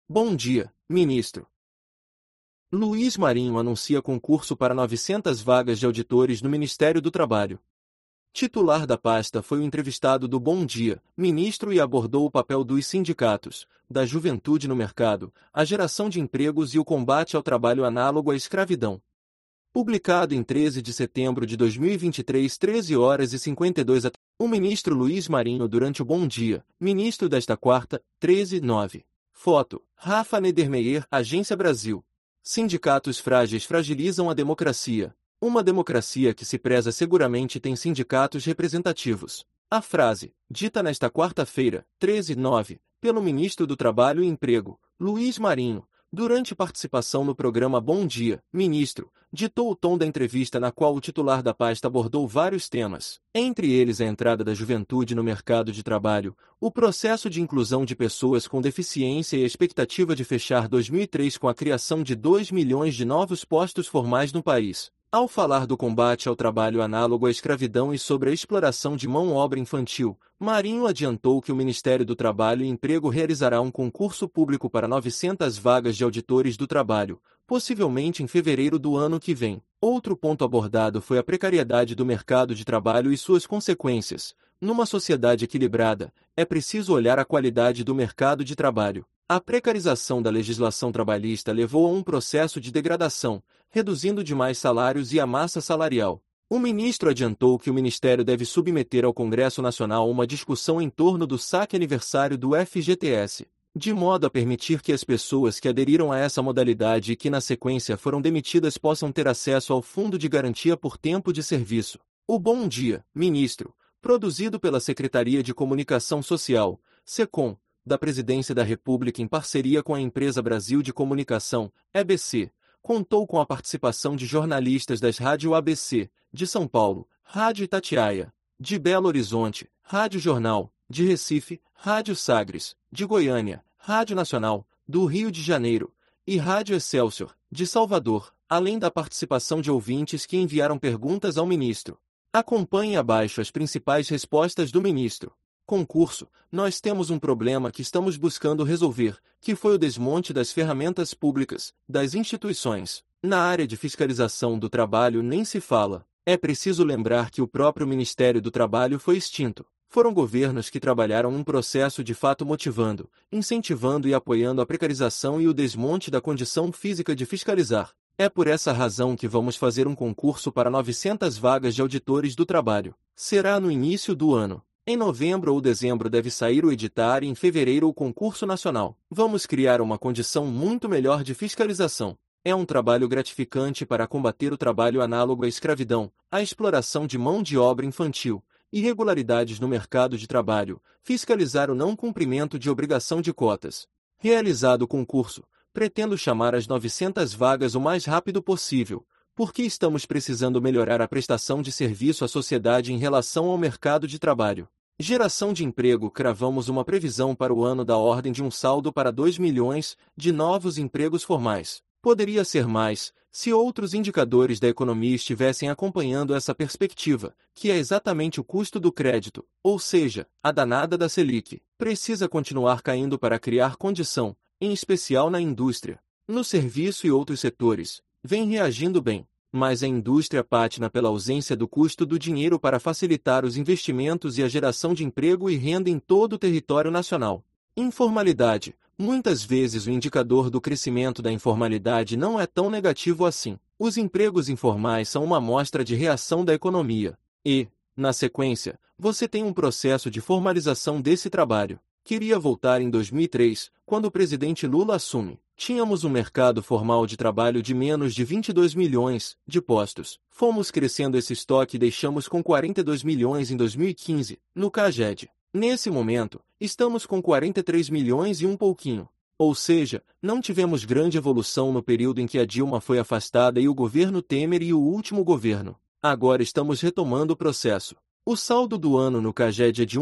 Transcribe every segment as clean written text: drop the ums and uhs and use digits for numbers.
Bom dia, ministro. Luiz Marinho anuncia concurso para 900 vagas de auditores no Ministério do Trabalho. Titular da pasta foi o entrevistado do Bom Dia, ministro, e abordou o papel dos sindicatos, da juventude no mercado, a geração de empregos e o combate ao trabalho análogo à escravidão. Publicado em 13 de setembro de 2023, 13 horas e 52 o ministro Luiz Marinho durante o Bom Dia, ministro desta quarta, 13/9. Foto: Rafa Nedermeyer, Agência Brasil. Sindicatos frágeis fragilizam a democracia. Uma democracia que se preza seguramente tem sindicatos representativos. A frase, dita nesta quarta-feira, 13/9, pelo ministro do Trabalho e Emprego, Luiz Marinho, durante participação no programa Bom Dia, Ministro, ditou o tom da entrevista, na qual o titular da pasta abordou vários temas, entre eles a entrada da juventude no mercado de trabalho, o processo de inclusão de pessoas com deficiência e a expectativa de fechar 2003 com a criação de 2 milhões de novos postos formais no país. Ao falar do combate ao trabalho análogo à escravidão e sobre a exploração de mão-obra infantil, Marinho adiantou que o Ministério do Trabalho e Emprego realizará um concurso público para 900 vagas de auditores do trabalho, possivelmente em fevereiro do ano que vem. Outro ponto abordado foi a precariedade do mercado de trabalho e suas consequências. Numa sociedade equilibrada, é preciso olhar a qualidade do mercado de trabalho. A precarização da legislação trabalhista levou a um processo de degradação, reduzindo demais salários e a massa salarial. O ministro adiantou que o Ministério deve submeter ao Congresso Nacional uma discussão em torno do saque aniversário do FGTS, de modo a permitir que as pessoas que aderiram a essa modalidade e que na sequência foram demitidas possam ter acesso ao Fundo de Garantia por Tempo de Serviço. O Bom Dia, Ministro, produzido pela Secretaria de Comunicação Social, SECOM, da Presidência da República em parceria com a Empresa Brasil de Comunicação, EBC, contou com a participação de jornalistas das Rádio ABC, de São Paulo, Rádio Itatiaia, de Belo Horizonte, Rádio Jornal, de Recife, Rádio Sagres, de Goiânia, Rádio Nacional, do Rio de Janeiro, e Rádio Excelsior, de Salvador, além da participação de ouvintes que enviaram perguntas ao ministro. Acompanhe abaixo as principais respostas do ministro. Concurso: nós temos um problema que estamos buscando resolver, que foi o desmonte das ferramentas públicas, das instituições. Na área de fiscalização do trabalho nem se fala. É preciso lembrar que o próprio Ministério do Trabalho foi extinto. Foram governos que trabalharam num processo de fato motivando, incentivando e apoiando a precarização e o desmonte da condição física de fiscalizar. É por essa razão que vamos fazer um concurso para 900 vagas de auditores do trabalho. Será no início do ano. Em novembro ou dezembro deve sair o edital e em fevereiro o concurso nacional. Vamos criar uma condição muito melhor de fiscalização. É um trabalho gratificante para combater o trabalho análogo à escravidão, a exploração de mão de obra infantil, irregularidades no mercado de trabalho, fiscalizar o não cumprimento de obrigação de cotas. Realizado o concurso, pretendo chamar as 900 vagas o mais rápido possível, porque estamos precisando melhorar a prestação de serviço à sociedade em relação ao mercado de trabalho. Geração de emprego: cravamos uma previsão para o ano da ordem de um saldo para 2 milhões de novos empregos formais. Poderia ser mais, se outros indicadores da economia estivessem acompanhando essa perspectiva, que é exatamente o custo do crédito, ou seja, a danada da Selic. Precisa continuar caindo para criar condição, em especial na indústria. No serviço e outros setores, vem reagindo bem, mas a indústria patina pela ausência do custo do dinheiro para facilitar os investimentos e a geração de emprego e renda em todo o território nacional. Informalidade: muitas vezes o indicador do crescimento da informalidade não é tão negativo assim. Os empregos informais são uma amostra de reação da economia. E, na sequência, você tem um processo de formalização desse trabalho. Queria voltar em 2003, quando o presidente Lula assume. Tínhamos um mercado formal de trabalho de menos de 22 milhões de postos. Fomos crescendo esse estoque e deixamos com 42 milhões em 2015, no CAGED. Nesse momento, estamos com 43 milhões e um pouquinho. Ou seja, não tivemos grande evolução no período em que a Dilma foi afastada e o governo Temer e o último governo. Agora estamos retomando o processo. O saldo do ano no CAGED é de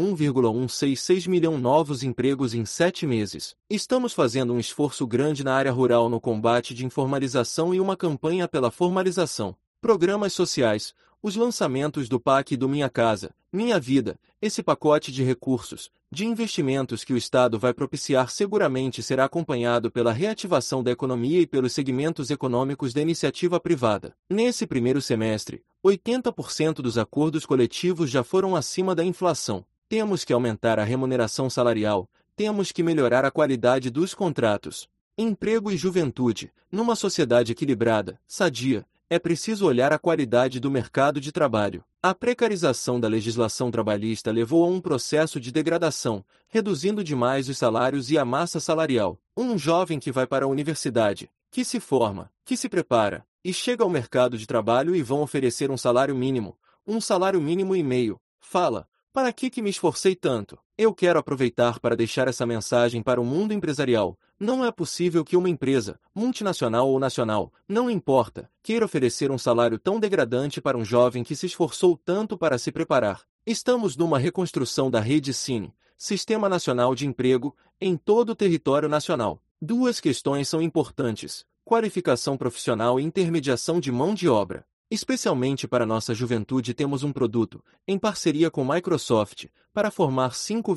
1,166 milhão novos empregos em 7 meses. Estamos fazendo um esforço grande na área rural no combate de informalização e uma campanha pela formalização. Programas sociais. Os lançamentos do PAC do Minha Casa, Minha Vida, esse pacote de recursos, de investimentos que o Estado vai propiciar seguramente será acompanhado pela reativação da economia e pelos segmentos econômicos da iniciativa privada. Nesse primeiro semestre, 80% dos acordos coletivos já foram acima da inflação. Temos que aumentar a remuneração salarial, temos que melhorar a qualidade dos contratos. Emprego e juventude. Numa sociedade equilibrada, sadia, é preciso olhar a qualidade do mercado de trabalho. A precarização da legislação trabalhista levou a um processo de degradação, reduzindo demais os salários e a massa salarial. Um jovem que vai para a universidade, que se forma, que se prepara, e chega ao mercado de trabalho e vão oferecer um salário mínimo e meio. Fala: para que me esforcei tanto? Eu quero aproveitar para deixar essa mensagem para o mundo empresarial. Não é possível que uma empresa, multinacional ou nacional, não importa, queira oferecer um salário tão degradante para um jovem que se esforçou tanto para se preparar. Estamos numa reconstrução da rede SINE, Sistema Nacional de Emprego, em todo o território nacional. Duas questões são importantes: qualificação profissional e intermediação de mão de obra. Especialmente para nossa juventude temos um produto, em parceria com Microsoft, para formar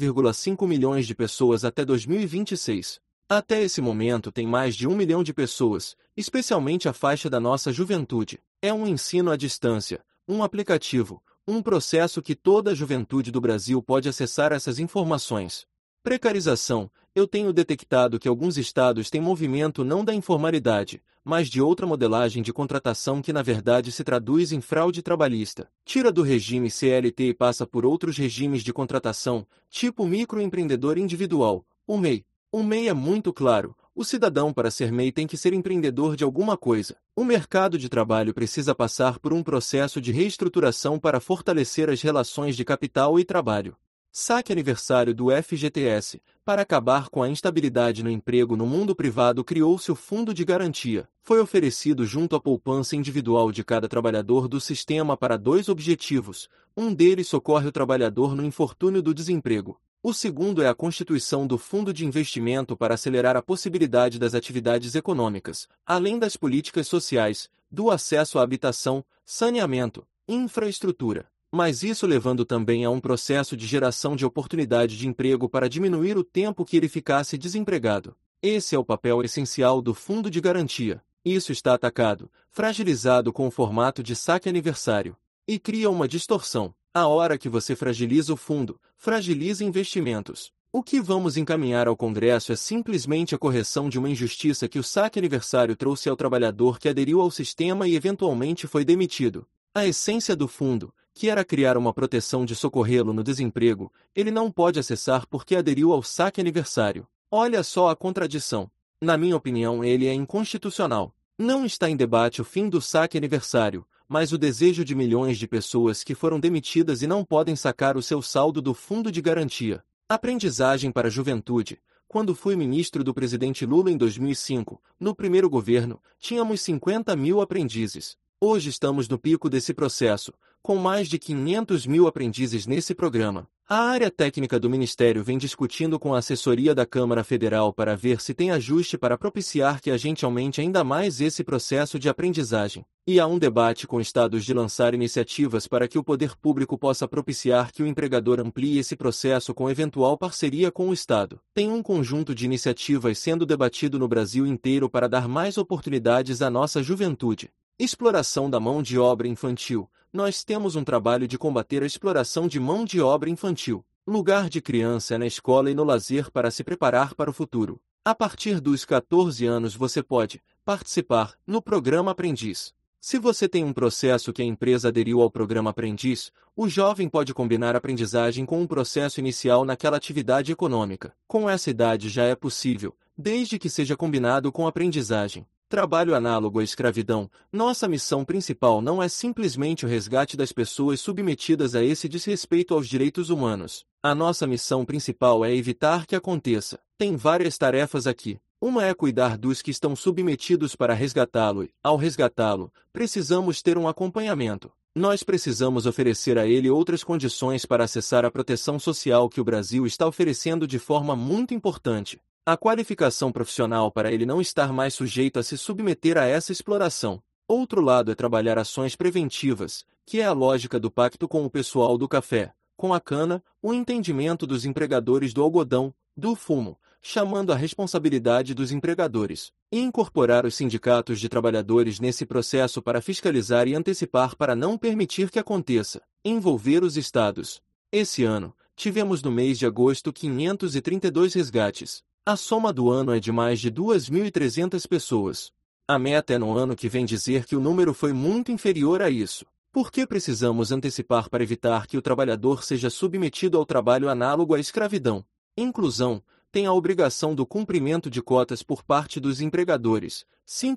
5,5 milhões de pessoas até 2026. Até esse momento tem mais de 1 milhão de pessoas, especialmente a faixa da nossa juventude. É um ensino à distância, um aplicativo, um processo que toda a juventude do Brasil pode acessar essas informações. Precarização. Eu tenho detectado que alguns estados têm movimento não da informalidade, mas de outra modelagem de contratação que na verdade se traduz em fraude trabalhista. Tira do regime CLT e passa por outros regimes de contratação, tipo microempreendedor individual, o MEI. O MEI é muito claro: o cidadão para ser MEI tem que ser empreendedor de alguma coisa. O mercado de trabalho precisa passar por um processo de reestruturação para fortalecer as relações de capital e trabalho. Saque aniversário do FGTS. Para acabar com a instabilidade no emprego no mundo privado, criou-se o Fundo de Garantia. Foi oferecido junto à poupança individual de cada trabalhador do sistema para dois objetivos. Um deles socorre o trabalhador no infortúnio do desemprego. O segundo é a constituição do Fundo de Investimento para acelerar a possibilidade das atividades econômicas, além das políticas sociais, do acesso à habitação, saneamento, infraestrutura. Mas isso levando também a um processo de geração de oportunidade de emprego para diminuir o tempo que ele ficasse desempregado. Esse é o papel essencial do Fundo de Garantia. Isso está atacado, fragilizado com o formato de saque aniversário. E cria uma distorção. A hora que você fragiliza o fundo, fragiliza investimentos. O que vamos encaminhar ao Congresso é simplesmente a correção de uma injustiça que o saque aniversário trouxe ao trabalhador que aderiu ao sistema e eventualmente foi demitido. A essência do fundo, que era criar uma proteção de socorrê-lo no desemprego, ele não pode acessar porque aderiu ao saque aniversário. Olha só a contradição. Na minha opinião, ele é inconstitucional. Não está em debate o fim do saque aniversário, mas o desejo de milhões de pessoas que foram demitidas e não podem sacar o seu saldo do Fundo de Garantia. Aprendizagem para a juventude. Quando fui ministro do presidente Lula em 2005, no primeiro governo, tínhamos 50 mil aprendizes. Hoje estamos no pico desse processo, com mais de 500 mil aprendizes nesse programa. A área técnica do Ministério vem discutindo com a assessoria da Câmara Federal para ver se tem ajuste para propiciar que a gente aumente ainda mais esse processo de aprendizagem. E há um debate com estados de lançar iniciativas para que o poder público possa propiciar que o empregador amplie esse processo com eventual parceria com o Estado. Tem um conjunto de iniciativas sendo debatido no Brasil inteiro para dar mais oportunidades à nossa juventude. Exploração da mão de obra infantil. Nós temos um trabalho de combater a exploração de mão de obra infantil. Lugar de criança é na escola e no lazer para se preparar para o futuro. A partir dos 14 anos você pode participar no programa Aprendiz. Se você tem um processo que a empresa aderiu ao programa Aprendiz, o jovem pode combinar a aprendizagem com um processo inicial naquela atividade econômica. Com essa idade já é possível, desde que seja combinado com aprendizagem. Trabalho análogo à escravidão. Nossa missão principal não é simplesmente o resgate das pessoas submetidas a esse desrespeito aos direitos humanos. A nossa missão principal é evitar que aconteça. Tem várias tarefas aqui. Uma é cuidar dos que estão submetidos para resgatá-lo e, ao resgatá-lo, precisamos ter um acompanhamento. Nós precisamos oferecer a ele outras condições para acessar a proteção social que o Brasil está oferecendo de forma muito importante. A qualificação profissional para ele não estar mais sujeito a se submeter a essa exploração. Outro lado é trabalhar ações preventivas, que é a lógica do pacto com o pessoal do café, com a cana, o entendimento dos empregadores do algodão, do fumo, chamando a responsabilidade dos empregadores, e incorporar os sindicatos de trabalhadores nesse processo para fiscalizar e antecipar para não permitir que aconteça, envolver os estados. Esse ano, tivemos no mês de agosto 532 resgates. A soma do ano é de mais de 2.300 pessoas. A meta é no ano que vem dizer que o número foi muito inferior a isso. Por que precisamos antecipar para evitar que o trabalhador seja submetido ao trabalho análogo à escravidão? Inclusão tem a obrigação do cumprimento de cotas por parte dos empregadores,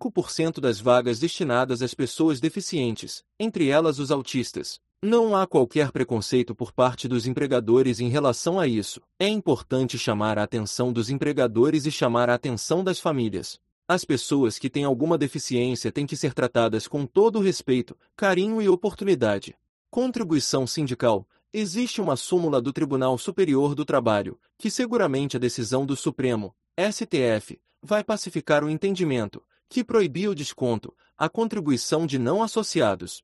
5% das vagas destinadas às pessoas deficientes, entre elas os autistas. Não há qualquer preconceito por parte dos empregadores em relação a isso. É importante chamar a atenção dos empregadores e chamar a atenção das famílias. As pessoas que têm alguma deficiência têm que ser tratadas com todo o respeito, carinho e oportunidade. Contribuição sindical. Existe uma súmula do Tribunal Superior do Trabalho, que seguramente a decisão do Supremo, STF, vai pacificar o entendimento, que proibia o desconto, a contribuição de não associados.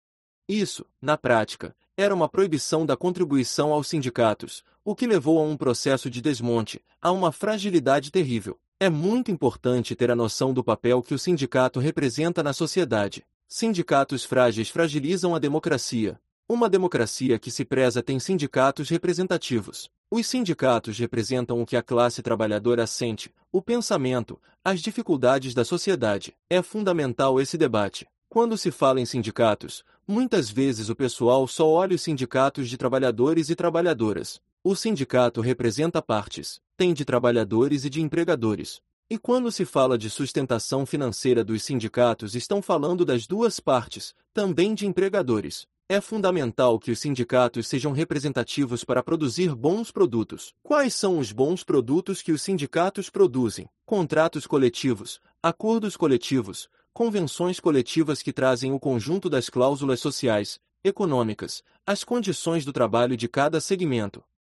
Isso, na prática, era uma proibição da contribuição aos sindicatos, o que levou a um processo de desmonte, a uma fragilidade terrível. É muito importante ter a noção do papel que o sindicato representa na sociedade. Sindicatos frágeis fragilizam a democracia. Uma democracia que se preza tem sindicatos representativos. Os sindicatos representam o que a classe trabalhadora sente, o pensamento, as dificuldades da sociedade. É fundamental esse debate. Quando se fala em sindicatos, muitas vezes o pessoal só olha os sindicatos de trabalhadores e trabalhadoras. O sindicato representa partes, tem de trabalhadores e de empregadores. E quando se fala de sustentação financeira dos sindicatos, estão falando das duas partes, também de empregadores. É fundamental que os sindicatos sejam representativos para produzir bons produtos. Quais são os bons produtos que os sindicatos produzem? Contratos coletivos, acordos coletivos, convenções coletivas que trazem o conjunto das cláusulas sociais, econômicas, as condições do trabalho de cada segmento.